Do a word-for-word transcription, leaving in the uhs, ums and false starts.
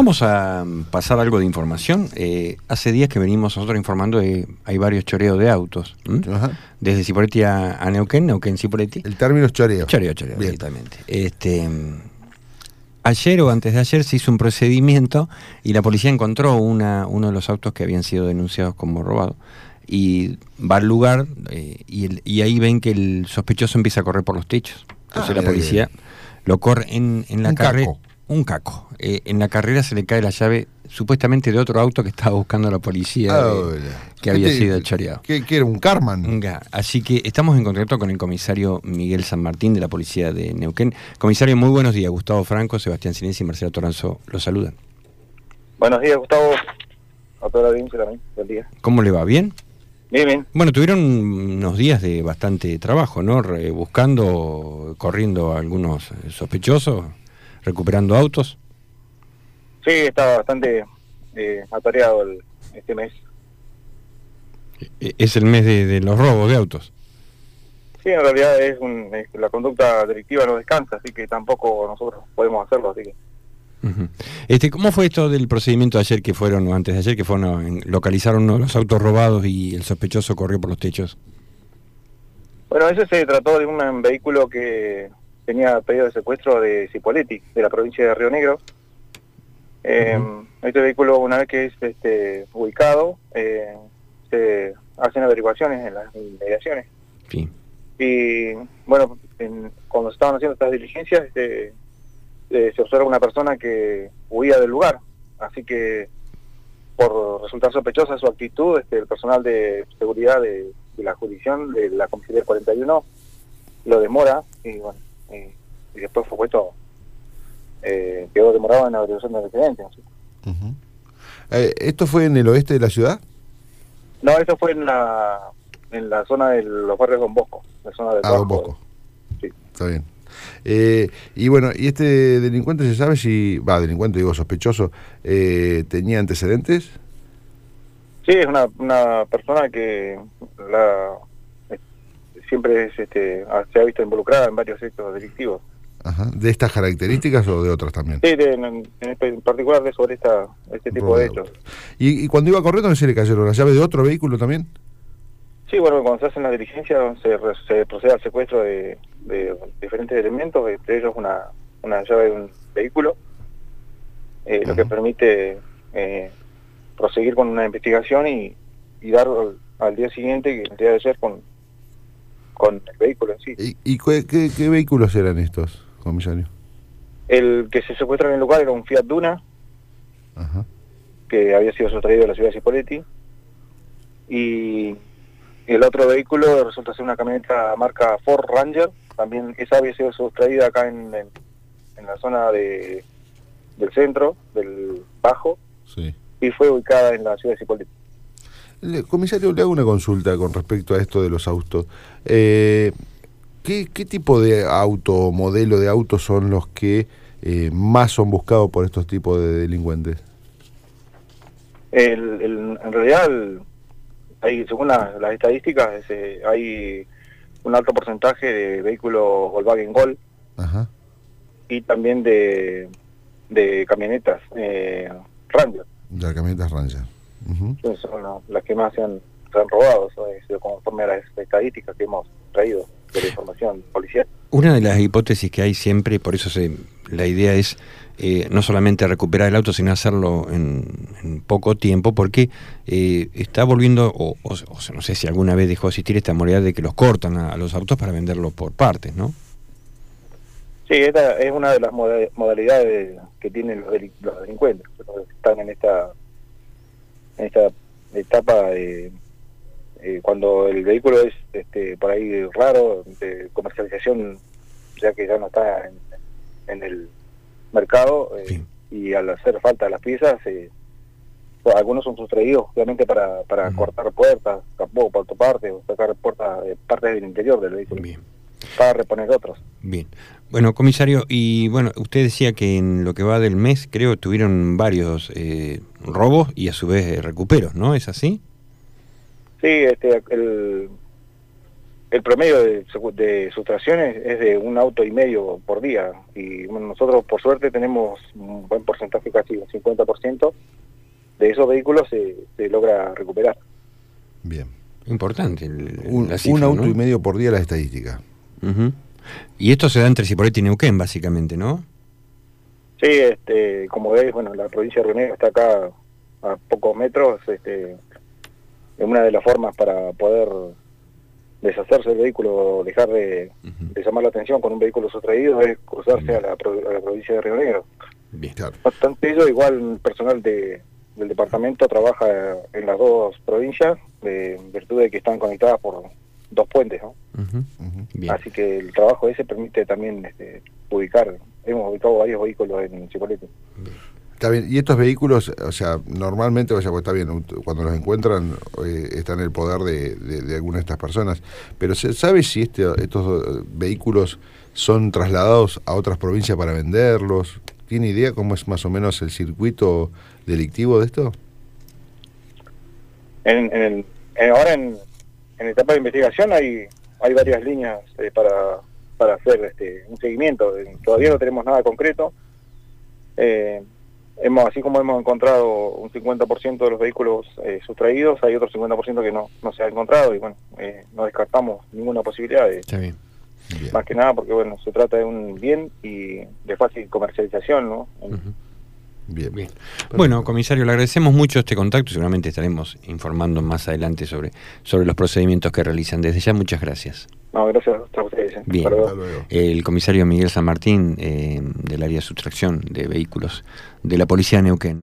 Vamos a pasar algo de información. Eh, hace días que venimos nosotros informando de hay varios choreos de autos. Desde Cipolletti a, a Neuquén, Neuquén Cipolletti. El término es choreo. Choreo, choreo, directamente. Este, ayer o antes de ayer se hizo un procedimiento y la policía encontró una, uno de los autos que habían sido denunciados como robados. Y va al lugar eh, y, el, y ahí ven que el sospechoso empieza a correr por los techos. Entonces ah, la policía bien. lo corre en, en la carrera. Un caco. Eh, en la carrera se le cae la llave supuestamente de otro auto que estaba buscando la policía, oh, de, que había te, sido choreado. ¿Qué, ¿Qué era? ¿Un Carman? Así que estamos en contacto con el comisario Miguel San Martín de la policía de Neuquén. Comisario, muy buenos días. Gustavo Franco, Sebastián Sinesi y Marcelo Toranzo los saludan. Buenos días, Gustavo. A toda la audiencia también. Buen día. ¿Cómo le va? ¿Bien? Bien, bien. Bueno, tuvieron unos días de bastante trabajo, ¿no? Re, buscando, corriendo a algunos sospechosos, recuperando autos. Sí, está bastante eh, atareado el, este mes. ¿Es el mes de, de los robos de autos? Sí, en realidad es, un, es la conducta delictiva no descansa, así que tampoco nosotros podemos hacerlo, así que... Uh-huh. Este, ¿cómo fue esto del procedimiento de ayer que fueron, o antes de ayer, que fueron, localizaron uno de los autos robados y el sospechoso corrió por los techos? Bueno, ese se trató de un vehículo que tenía pedido de secuestro de Cipolletti, de la provincia de Río Negro. Eh, uh-huh. Este vehículo, una vez que es este, ubicado, eh, se hacen averiguaciones en las inmediaciones. Sí. Y bueno, en, cuando estaban haciendo estas diligencias, este, eh, se observa una persona que huía del lugar. Así que, por resultar sospechosa su actitud, este, el personal de seguridad de, de la jurisdicción, de la comisaría cuarenta y uno, lo demora y bueno, eh, y después fue puesto... Eh, quedó demorado en la averiguación de antecedentes. Uh-huh. eh, ¿Esto fue en el oeste de la ciudad? No, esto fue en la en la zona de los barrios Don Bosco, la zona del ah, Don Bosco. Sí. Está bien. Eh, y bueno, ¿y este delincuente se sabe si, va, delincuente digo sospechoso, eh, tenía antecedentes? Sí, es una, una persona que la eh, siempre es, este, se ha visto involucrada en varios hechos delictivos. Ajá. ¿De estas características o de otras también? Sí, de, en, en particular de sobre esta, este tipo Rodeado. de hechos. ¿Y, ¿Y cuando iba corriendo no se le cayeron las llaves de otro vehículo también? Sí, bueno, cuando se hacen las diligencias se, se procede al secuestro de, de diferentes elementos, entre ellos una, una llave de un vehículo, eh, uh-huh. lo que permite eh, proseguir con una investigación y, y dar al, al día siguiente, que el día de ayer, con, con el vehículo en sí. ¿Y, y qué, qué, qué vehículos eran estos, comisario? El que se secuestra en el lugar era un Fiat Duna, Ajá. que había sido sustraído de la ciudad de Cipolletti, y el otro vehículo resulta ser una camioneta marca Ford Ranger, también esa había sido sustraída acá en, en, en la zona de del centro, del Bajo, sí. y fue ubicada en la ciudad de Cipolletti. Le, comisario, le hago una consulta con respecto a esto de los autos. Eh, ¿qué, ¿Qué tipo de auto, modelo de autos son los que eh, más son buscados por estos tipos de delincuentes? El, el, en realidad, el, hay, según la, las estadísticas, ese, hay un alto porcentaje de vehículos Volkswagen Gol. Ajá. Y también de, de camionetas eh, Ranger. De camionetas Ranger. Uh-huh. Son la, las que más se han, se han robado, eso, conforme a las estadísticas que hemos traído de la información policial. Una de las hipótesis que hay siempre, por eso se, la idea es eh, no solamente recuperar el auto, sino hacerlo en, en poco tiempo, porque eh, está volviendo, o, o, o no sé si alguna vez dejó de existir esta modalidad de que los cortan a, a los autos para venderlos por partes, ¿no? Sí, esta es una de las modalidades que tienen los, delin los delincuentes, los que están en esta en esta etapa de eh, cuando el vehículo es este, por ahí raro, de comercialización, ya que ya no está en, en el mercado, eh, sí. Y al hacer falta las piezas, eh, pues, algunos son sustraídos obviamente para, para uh-huh. cortar puertas, capó, autopartes, o sacar puertas, eh, partes del interior del vehículo. Bien. Para reponer otros. Bien. Bueno, comisario, y bueno, usted decía que en lo que va del mes, creo, tuvieron varios eh, robos y a su vez eh, recuperos, ¿no? ¿Es así? Sí, este, el, el promedio de, de sustracciones es de un auto y medio por día, y bueno, nosotros por suerte tenemos un buen porcentaje, casi un cincuenta por ciento de esos vehículos se, se logra recuperar. Bien. Importante. El, un, la cifra, un auto ¿no? y medio por día la estadística. Uh-huh. Y esto se da entre Cipolletti y Neuquén, básicamente, ¿no? Sí, este, como ves, bueno, la provincia de Río Negro está acá a pocos metros. Este, es una de las formas para poder deshacerse del vehículo, dejar de, uh-huh. de llamar la atención con un vehículo sustraído, es cruzarse a la, a la provincia de Río Negro. Bien. Claro. No obstante ello, igual el personal de, del departamento trabaja en las dos provincias, de virtud de que están conectadas por dos puentes, ¿no? Uh-huh. Uh-huh. Bien. Así que el trabajo ese permite también este, ubicar, hemos ubicado varios vehículos en Cipolletti. Está bien, y estos vehículos, o sea, normalmente, o sea, pues está bien, cuando los encuentran eh, está en el poder de, de, de alguna de estas personas, pero ¿se sabe si este, estos vehículos son trasladados a otras provincias para venderlos? ¿Tiene idea cómo es más o menos el circuito delictivo de esto? En, en el, en, ahora en, en etapa de investigación hay hay varias líneas eh, para, para hacer este, un seguimiento. Todavía no tenemos nada concreto. Eh, hemos así como hemos encontrado un cincuenta por ciento de los vehículos eh, sustraídos, hay otro cincuenta por ciento que no, no se ha encontrado, y bueno, eh, no descartamos ninguna posibilidad de... Está bien. Bien. Más que nada porque bueno, se trata de un bien y de fácil comercialización, ¿no? Uh-huh. Bien. Bien. Bueno, comisario, le agradecemos mucho este contacto. Seguramente estaremos informando más adelante sobre, sobre los procedimientos que realizan. Desde ya, muchas gracias. No, gracias a ustedes. Bien. Hasta luego. El comisario Miguel San Martín, eh, del área de sustracción de vehículos de la Policía de Neuquén.